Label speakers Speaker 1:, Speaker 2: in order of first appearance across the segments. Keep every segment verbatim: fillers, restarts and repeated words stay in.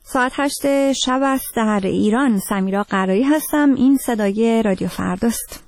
Speaker 1: ساعت هشت شب است در ایران. سمیرا قرایی هستم. این صدای رادیو فرداست.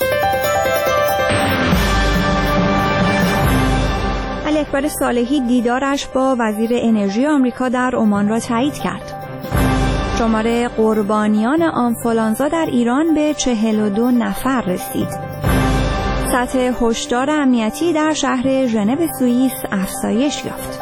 Speaker 1: علی اکبر صالحی دیدارش با وزیر انرژی آمریکا در عمان را تایید کرد. شمار قربانیان آنفولانزا در ایران به چهل و دو نفر رسید. سطح هشدار امنیتی در شهر ژنو سوئیس افزایش یافت.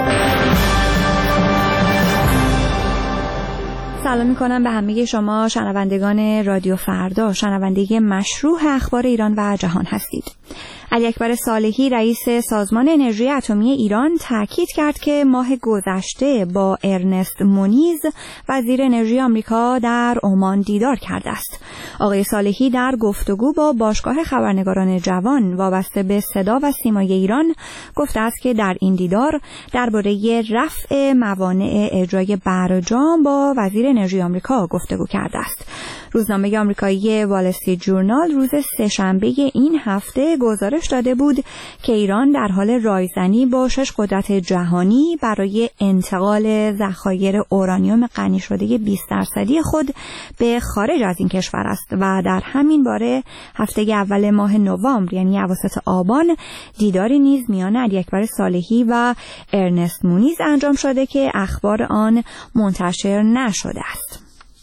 Speaker 1: سلام می‌کنم به همه شما شنوندگان رادیو فردا، شنونده مشروع اخبار ایران و جهان هستید. علی اکبر صالحی رئیس سازمان انرژی اتمی ایران تاکید کرد که ماه گذشته با ارنست مونیز وزیر انرژی آمریکا در عمان دیدار کرده است. آقای صالحی در گفتگو با باشگاه خبرنگاران جوان وابسته به صدا و سیمای ایران گفته است که در این دیدار درباره رفع موانع اجرای برجام با وزیر انرژی آمریکا گفتگو کرده است. روزنامه آمریکایی وال استریت جورنال روز سه‌شنبه این هفته گزارش داده بود که ایران در حال رایزنی با شش قدرت جهانی برای انتقال ذخایر اورانیوم غنی شده بیست درصدی خود به خارج از این کشور است و در همین باره هفته اول ماه نوامبر یعنی اواسط آبان دیداری نیز میان علی اکبر صالحی و ارنست مونیز انجام شده که اخبار آن منتشر نشده است.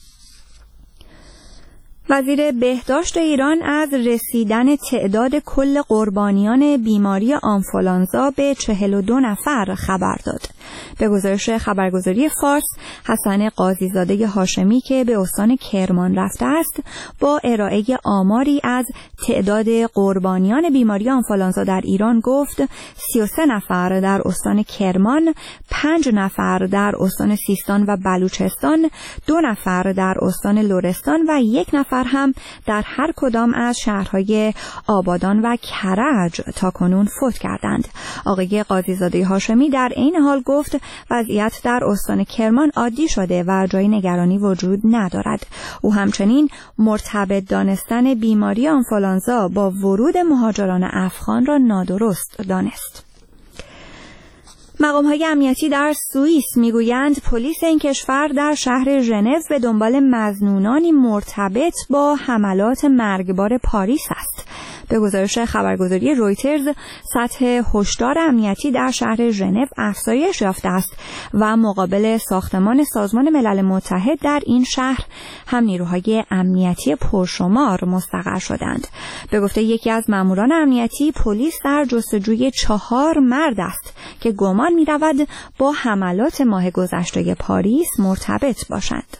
Speaker 1: وزیر بهداشت ایران از رسیدن تعداد کل قربانیان بیماری آنفولانزا به چهل و دو نفر خبر داد. به گزارش خبرگزاری فارس، حسن قاضیزاده هاشمی که به استان کرمان رفته است، با ارائه آماری از تعداد قربانیان بیماری آنفولانزا در ایران گفت سی و سه نفر در استان کرمان، پنج نفر در استان سیستان و بلوچستان، دو نفر در استان لرستان و یک نفر هم در هر کدام از شهرهای آبادان و کرج تاکنون فوت کردند. آقای قاضیزاده هاشمی در این حال گفت وضعیت در استان کرمان عادی شده و جای نگرانی وجود ندارد. او همچنین مرتبط دانستن بیماری آنفولانزا با ورود مهاجران افغان را نادرست دانست. مقام‌های امنیتی در سوئیس میگویند پلیس این کشور در شهر ژنو به دنبال مظنونانی مرتبط با حملات مرگبار پاریس است. به گزارش خبرگزاری رویترز، سطح هشدار امنیتی در شهر ژنو افزایش یافته است و مقابل ساختمان سازمان ملل متحد در این شهر هم نیروهای امنیتی پرشمار مستقر شدند. به گفته یکی از ماموران امنیتی، پلیس در جستجوی چهار مرد است که گمان می رود با حملات ماه گذشته پاریس مرتبط باشند.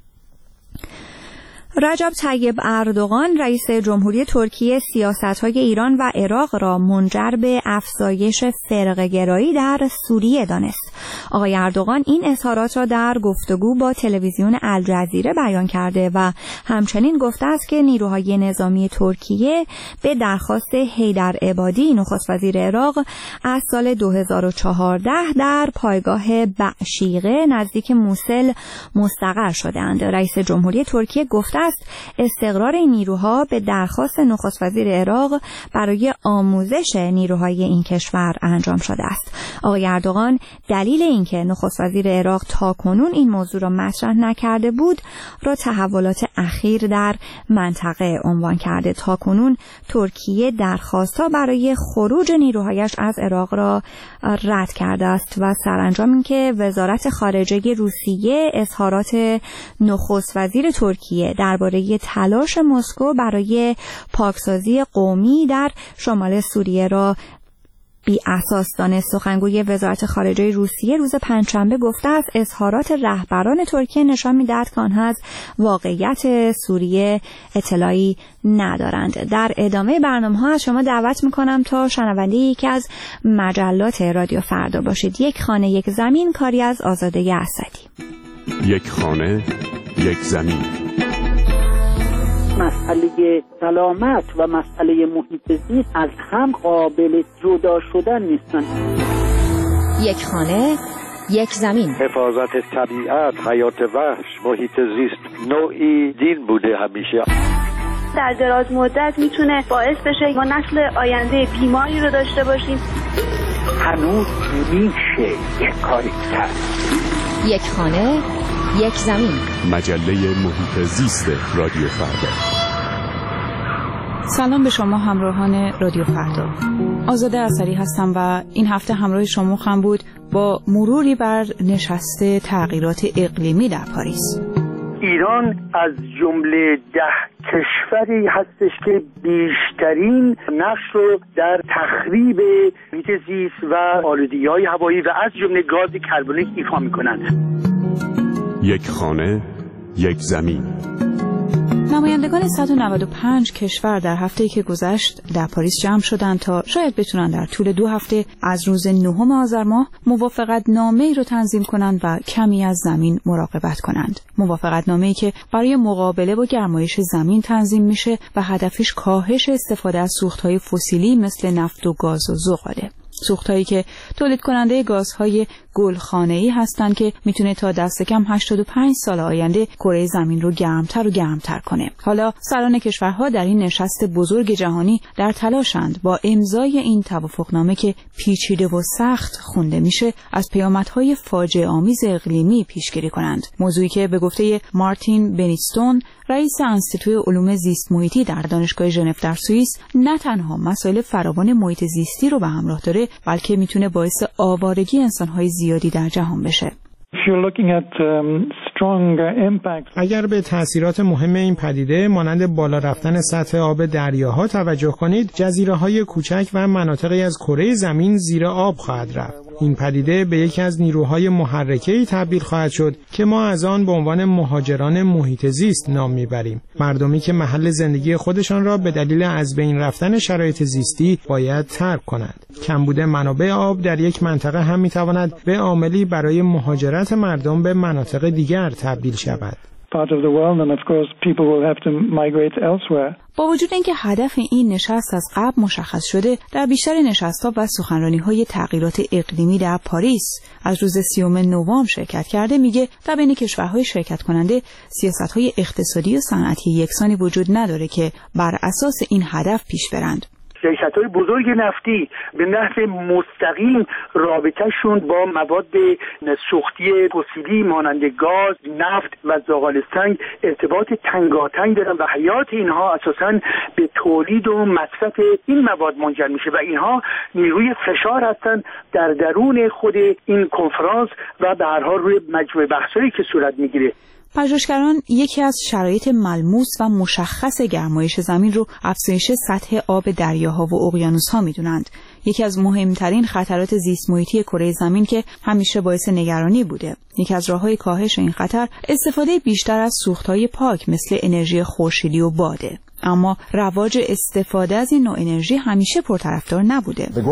Speaker 1: رجب طیب اردوغان رئیس جمهوری ترکیه سیاست‌های ایران و عراق را منجر به افزایش فرقه‌گرایی در سوریه دانست. آقای اردوغان این اظهارات را در گفتگو با تلویزیون الجزیره بیان کرده و همچنین گفته است که نیروهای نظامی ترکیه به درخواست حیدر عبادی نخست وزیر عراق از سال دو هزار و چهارده در پایگاه بعشیقه نزدیک موصل مستقر شدند. رئیس جمهوری ترکیه گفته است استقرار این نیروها به درخواست نخست وزیر عراق برای آموزش نیروهای این کشور انجام شده است. آقای اردوغان دلیل اینکه نخست وزیر عراق تاکنون این موضوع را مطرح نکرده بود را تحولات اخیر در منطقه عنوان کرده. تاکنون ترکیه درخواست‌ها برای خروج نیروهایش از عراق را رد کرده است و سرانجام اینکه وزارت خارجه روسیه اظهارات نخست وزیر ترکیه درباره تلاش مسکو برای پاکسازی قومی در شمال سوریه را بی اساس دانست. سخنگوی وزارت خارجه روسیه روز پنجشنبه گفته است اظهارات رهبران ترکیه نشان می‌دهد که آنها از واقعیت سوریه اطلاعی ندارند. در ادامه برنامه‌ها از شما دعوت می‌کنم تا شنونده یکی از مجلات رادیو فردا باشید. یک خانه یک زمین، کاری از آزاده اسدی.
Speaker 2: یک خانه یک زمین.
Speaker 3: مسئله سلامت و مسئله محیط زیست از هم قابل جدا شدن نیستن.
Speaker 4: یک خانه یک زمین.
Speaker 5: حفاظت طبیعت، حیات وحش، محیط زیست نوعی دین بوده همیشه.
Speaker 6: در دراز مدت میتونه باعث بشه ما نسل آینده بیماری رو داشته باشیم.
Speaker 3: هنوز میشه یک کاری کرد.
Speaker 4: یک خانه یک زمین.
Speaker 2: مجله محیط زیست رادیو فردا.
Speaker 7: سلام به شما همراهان رادیو فردا. آزاده اثری هستم و این هفته همراه شما خواهم بود با مروری بر نشست تغییرات اقلیمی در پاریس.
Speaker 8: ایران از جمله ده کشوری هستش که بیشترین نقش رو در تخریب محیط زیست و آلودگی‌های هوایی و از جمله گاز کربونیک ایفا می‌کنند.
Speaker 2: یک خانه، یک زمین.
Speaker 7: نمایندگان صد و نود و پنج کشور در هفته‌ای که گذشت در پاریس جمع شدند تا شاید بتونن در طول دو هفته از روز نهم آذر ماه موافقتنامه‌ای رو تنظیم کنند و کمی از زمین مراقبت کنند. موافقتنامه‌ای که برای مقابله با گرمایش زمین تنظیم میشه و هدفش کاهش استفاده از سوخت‌های فسیلی مثل نفت و گاز و زغاله. سوختایی که تولید کننده گازهای گلخانه‌ای هستند که میتونه تا دست کم هشتاد و پنج سال آینده کره زمین رو گرمتر و گرمتر کنه. حالا سران کشورها در این نشست بزرگ جهانی در تلاشند با امضای این توافقنامه که پیچیده و سخت خونده میشه از پیامدهای فاجعه آمیز اقلیمی پیشگیری کنند. موضوعی که به گفته مارتین بنیستون، رئیس انستیتوی علوم زیست محیطی در دانشگاه ژنو در سوئیس، نه تنها مسائل فراوان محیط زیستی رو به همراه داره، بلکه میتونه باعث آوارگی انسان‌های زیادی در جهان بشه.
Speaker 9: اگر به تأثیرات مهم این پدیده مانند بالا رفتن سطح آب دریاها توجه کنید، جزیره‌های کوچک و مناطقی از کره زمین زیر آب خواهد رفت. این پدیده به یکی از نیروهای محرکه‌ای تبدیل خواهد شد که ما از آن به عنوان مهاجران محیط زیست نام میبریم. مردمی که محل زندگی خودشان را به دلیل از بین رفتن شرایط زیستی باید ترک کنند. کمبود منابع آب در یک منطقه هم میتواند به عاملی برای مهاجرت مردم به مناطق دیگر تبدیل شود.
Speaker 7: با وجود اینکه هدف این نشست از قبل مشخص شده، در بیشتر نشست‌ها و سخنرانی‌های تغییرات اقلیمی در پاریس از روز سیوم نوامبر شرکت کرده، میگه در بین کشورهای شرکت کننده سیاست‌های اقتصادی و صنعتی یکسانی وجود نداره که بر اساس این هدف پیش برند.
Speaker 8: شرکت‌های بزرگ نفتی به نحو مستقیم رابطه‌شون با مواد سوختی فسیلی مانند گاز، نفت و زغال سنگ ارتباط تنگاتنگ دارن و حیات اینها اساساً به تولید و مصرف این مواد منجر میشه و اینها نیروی فشار هستن در درون خود این کنفرانس و به هر حال روی مجموعه بحثایی که صورت میگیره.
Speaker 7: پژوهشگران یکی از شرایط ملموس و مشخص گرمایش زمین رو افزایش سطح آب دریاها و اقیانوس‌ها می‌دونند. یکی از مهمترین خطرات زیست محیطی کره زمین که همیشه باعث نگرانی بوده. یکی از راه‌های کاهش این خطر استفاده بیشتر از سوخت‌های پاک مثل انرژی خورشیدی و باده. اما رواج استفاده از این نوع انرژی همیشه پرطرفدار نبوده. به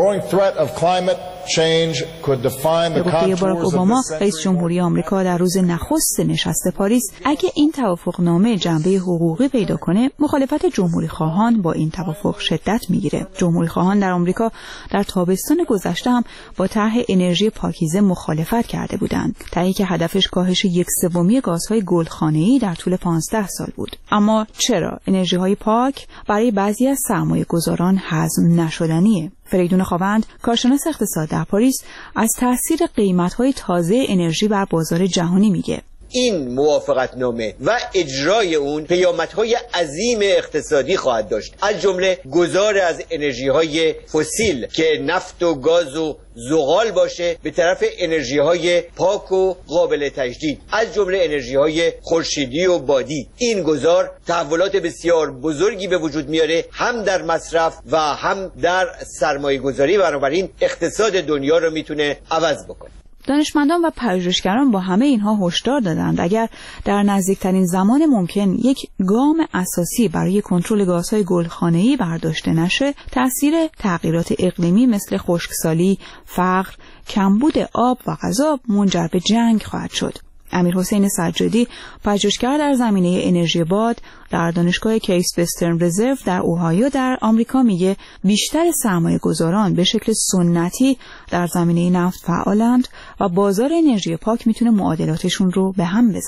Speaker 7: گفته باراک اوباما، رئیس جمهوری آمریکا، در روز نخست نشست پاریس، اگه این توافقنامه جنبه حقوقی پیدا کنه، مخالفت جمهوری خواهان با این توافق شدت میگیره. جمهوری خواهان در آمریکا در تابستان گذشته هم با طرح انرژی پاکیزه مخالفت کرده بودند، طرحی که هدفش کاهش یک سومی گازهای گلخانه‌ای در طول پانزده سال بود. اما چرا انرژی‌های پاک برای بعضی از سرمایه‌گذاران هضم نشدنیه؟ فریدون خاوند، کارشناس اقتصاد در پاریس، از تاثیر قیمت‌های تازه انرژی بر بازار جهانی میگه.
Speaker 10: این موافقتنامه و اجرای اون پیامدهای عظیم اقتصادی خواهد داشت، از جمله گذار از انرژی‌های فسیل که نفت و گاز و زغال باشه به طرف انرژی‌های پاک و قابل تجدید، از جمله انرژی‌های خورشیدی و بادی. این گذار تحولات بسیار بزرگی به وجود میاره، هم در مصرف و هم در سرمایه‌گذاری، بنابراین اقتصاد دنیا رو میتونه عوض بکنه.
Speaker 7: دانشمندان و پژوهشگران با همه اینها هشدار دادند اگر در نزدیکترین زمان ممکن یک گام اساسی برای کنترل گازهای گلخانه‌ای برداشته نشه، تأثیر تغییرات اقلیمی مثل خشکسالی، فقر، کمبود آب و غذا منجر به جنگ خواهد شد. امیرحسین سجادی، پژوهشگر در زمینه انرژی باد در دانشگاه کیس وسترن رزرو در اوهایو در آمریکا، میگه بیشتر سرمایه گذاران به شکل سنتی در زمینه نفت فعالند و بازار انرژی پاک میتونه معادلاتشون رو به هم بزنه.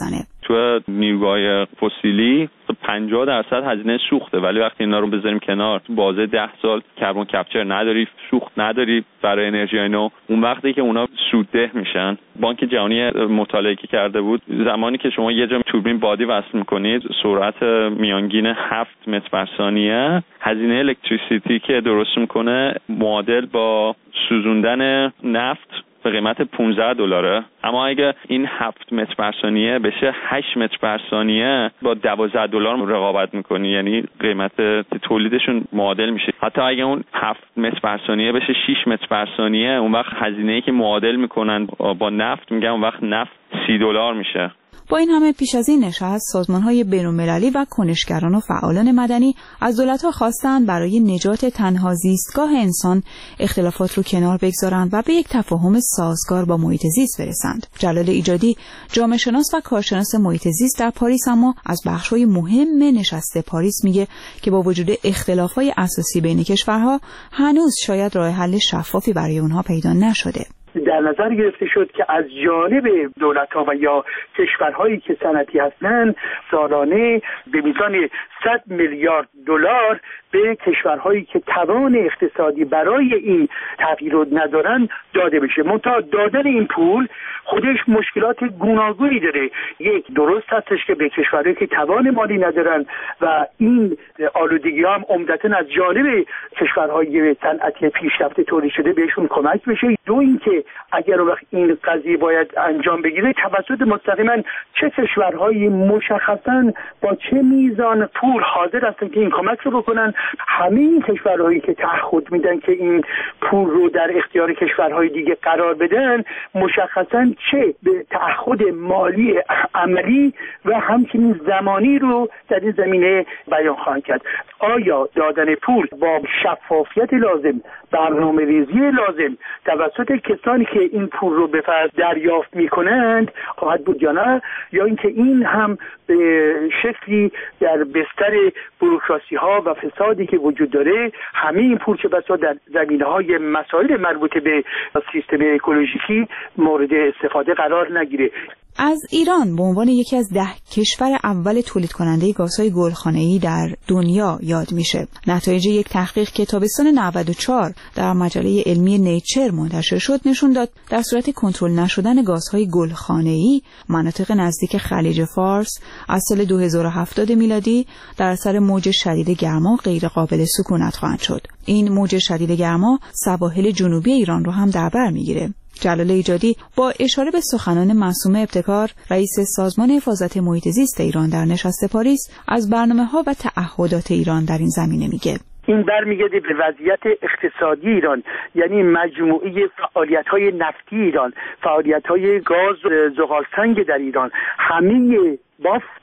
Speaker 11: تو نیروگاه فسیلی پنجاه درصد هزینه سوخته، ولی وقتی اینا رو بذاریم کنار تو بازه ده سال کربن کپچر نداری، سوخت نداری برای انرژی نو، اون وقتی که اونا سودده میشن. بانک جهانی مطالعه که کرده بود زمانی که شما یه جا توربین بادی وصل میکنید سرعت میانگین هفت متر بر ثانیه، هزینه الکتریسیتی که درست میکنه معادل با سوزوندن نفت به قیمت پانزده دلاره. اما اگه این هفت متر بر ثانیه بشه هشت متر بر ثانیه با دوازده دلار رقابت میکنی، یعنی قیمت تولیدشون معادل میشه. حتی اگه اون هفت متر بر ثانیه بشه شش متر بر ثانیه، اون وقت هزینه‌ای که معادل میکنن با نفت میگن اون وقت نفت سی دلار میشه.
Speaker 7: با این همه پیش از این نشست سازمان‌های بین‌المللی و کنشگران و فعالان مدنی از دولت‌ها خواستند برای نجات تنها زیستگاه انسان اختلافات رو کنار بگذارند و به یک تفاهم سازگار با محیط زیست برسند. جلال ایجادی جامعه شناس و کارشناس محیط زیست در پاریس اما از بخش‌های مهم نشست پاریس میگه که با وجود اختلاف‌های اساسی بین کشورها هنوز شاید راه حل شفافی برای اونها پیدا نشده.
Speaker 8: در نظر گرفته شد که از جانب دولت‌ها و یا کشورهایی که صنعتی هستند سالانه به میزان صد میلیارد دلار به کشورهایی که توان اقتصادی برای این تغییر رو ندارن داده بشه. منتها دادن این پول خودش مشکلات گوناگونی داره. یک، درست هستش که به کشورهایی که توان مالی ندارن و این آلودگی هم عمدتاً از جانب کشورهای صنعتی پیشرفته تولید شده بهشون کمک بشه. دو، اینکه اگر وقت این قضیه باید انجام بگیره توسط مستقیما چه کشورهایی مشخصاً با چه میزان پول حاضر هستن که این کمک رو بکنن. همه این کشورهایی که تعهد میدن که این پول رو در اختیار کشورهای دیگه قرار بدن مشخصاً چه به تعهد مالی عملی و همچنین زمانی رو در این زمینه بیان خواهند کرد. آیا دادن پول با شفافیت لازم، برنامه‌ریزی لازم توسط کسانی که این پول رو به فرض دریافت میکنند خواهد بود یا نه، یا اینکه این هم به شکلی در بستر بوروکراسی ها و فسادی که وجود داره همه این پول چه بسا در زمینه‌های مسائل مربوط به سیستم اکولوژیکی مورد استفاده قرار نگیره.
Speaker 7: از ایران به عنوان یکی از ده کشور اول تولید کننده گازهای گلخانه‌ای در دنیا یاد میشه. نتایج یک تحقیق که تابستان نود و چهار در مجله علمی نیچر منتشر شد نشون داد در صورت کنترل نشدن گازهای گلخانه‌ای مناطق نزدیک خلیج فارس از سال دو هزار و هفتاد میلادی در اثر موج شدید گرما غیر قابل سکونت خواهند شد. این موج شدید گرما سواحل جنوبی ایران رو هم در بر میگیره. جلال ایجادی با اشاره به سخنان معصومه ابتکار رئیس سازمان حفاظت محیط زیست ایران در نشست پاریس از برنامه‌ها و تعهدات ایران در این زمینه میگه.
Speaker 8: این برمیگرده به وضعیت اقتصادی ایران، یعنی مجموعه فعالیت‌های نفتی ایران، فعالیت‌های گاز زغالسنگ در ایران، همه بافت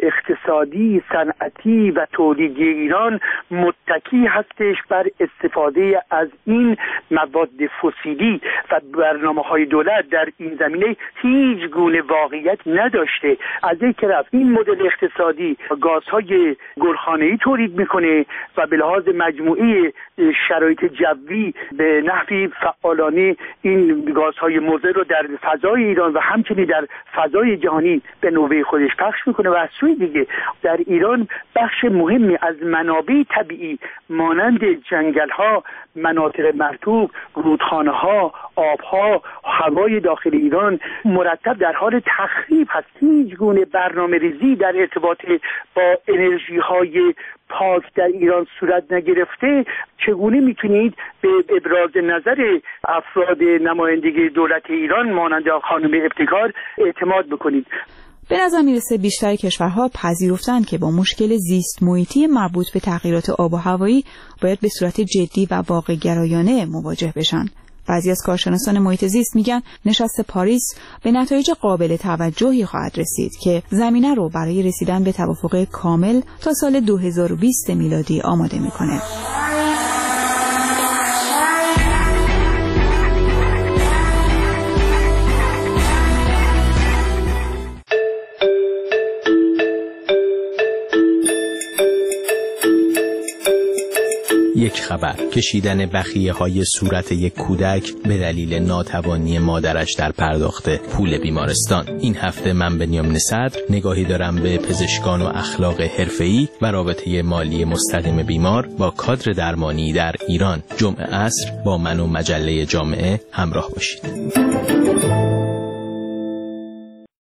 Speaker 8: اقتصادی، صنعتی و تولیدی ایران متکی هستش بر استفاده از این مواد فسیلی و برنامه‌های دولت در این زمینه هیچ گونه واقعیت نداشته. از یک طرف این مدل اقتصادی گازهای گلخانه‌ای تولید میکنه و به لحاظ مجموعی شرایط جوی به نحوی فعالانه این گازهای مضر رو در فضای ایران و همچنین در فضای جهانی به نوبه خودش پخش میکنه و از سوی دیگه در ایران بخش مهمی از منابع طبیعی مانند جنگل ها، مناطق مرطوب، رودخانه ها، آب ها، هوای داخل ایران مرتب در حال تخریب هست. هیچ گونه برنامه ریزی در ارتباط با انرژی های پاک در ایران صورت نگرفته. چگونه میتونید به ابراز نظر افراد نمایندگی دولت ایران مانند خانم ابتکار اعتماد بکنید؟
Speaker 7: به نظر میرسه بیشتر کشورها پذیرفتند که با مشکل زیست محیطی مربوط به تغییرات آب و هوایی باید به صورت جدی و واقع گرایانه مواجه بشن. بعضی از کارشناسان محیط زیست میگن نشست پاریس به نتایج قابل توجهی خواهد رسید که زمینه رو برای رسیدن به توافق کامل تا سال دو هزار و بیست میلادی آماده میکنه.
Speaker 12: یک خبر، کشیدن بخیه های صورت یک کودک به دلیل ناتوانی مادرش در پرداخت پول بیمارستان. این هفته من بنیامین صدر نگاهی دارم به پزشکان و اخلاق حرفه‌ای و رابطه مالی مستقیم بیمار با کادر درمانی در ایران. جمعه عصر با من و مجله جامعه همراه باشید.